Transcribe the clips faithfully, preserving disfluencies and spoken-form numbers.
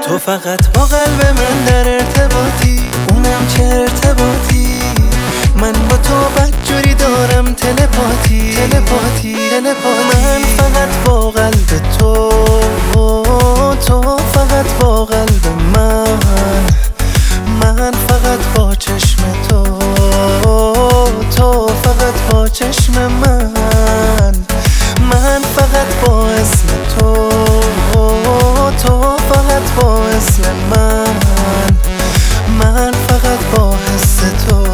تو فقط با قلب من در ارتباطی، اونم چه ارتباطی. من با تو بدجوری دارم تلپاتی تلپاتی تلپاتی. من فقط با قلب تو، تو فقط با قلب من، من فقط با چشم تو، تو فقط با چشم من، من فقط با اسم تو، تو فقط با اسم من، من فقط با حس تو،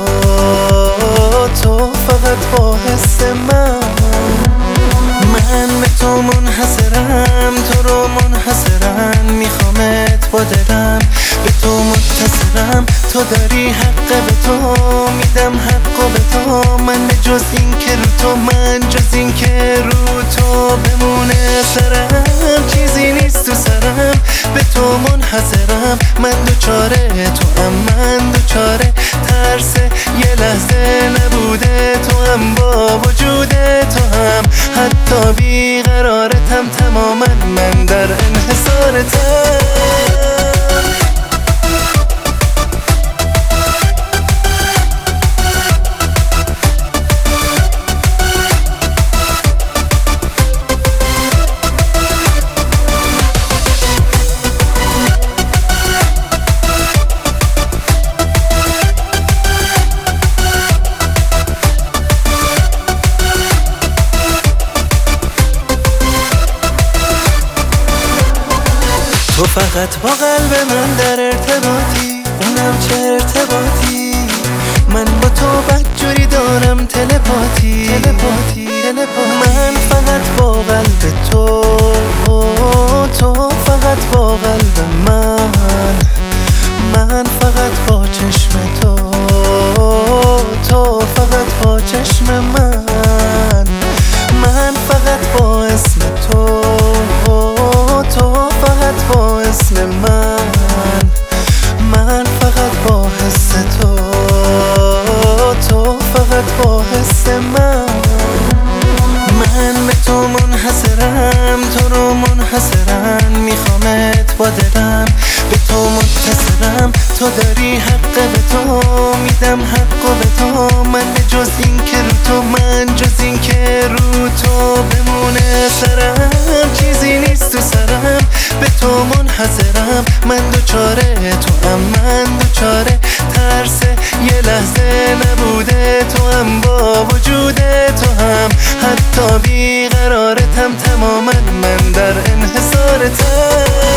تو فقط با حس من. من به تو منحصرم، تو رو منحصرم، میخوامت با دلم، به تو متصلم. تو داری حق، به تو میدم حق و به تو. من به جز این که رو تو، من جز این که رو تو بمونه سرم، چیزی نیست تو سرم. به تو منحصرم، من دوچاره تو هم، من دوچاره ترس یه لحظه نبوده تو هم، با وجود تو هم حتی بیقرارتم تماما، من در انحصارتم. تو فقط با قلب من در ارتباطی، اونم چه ارتباطی. من با تو بدجوری دارم تلپاتی تلپاتی تلپاتی. من فقط با قلب تو، تو فقط با قلب من، من فقط با چشم تو، تو فقط با چشم من، من فقط با اسم تو، تو فقط با اسم من، من فقط با حس تو، تو فقط با حس من. من به تو منحصرم، تو رو منحصرم، میخوامت با دلم، به تو متصلم. تو داری حق، به تو میدم حق و به تو. من به جز این که رو تو، من جز این که رو تو بمونه سرم، چیزی نیست تو سرم. به تو منحصرم، من دوچاره تو هم، من دوچاره ترس یه لحظه نبوده تو هم، با وجود تو هم حتی بیقرارتم تماما، من در انحصارتم.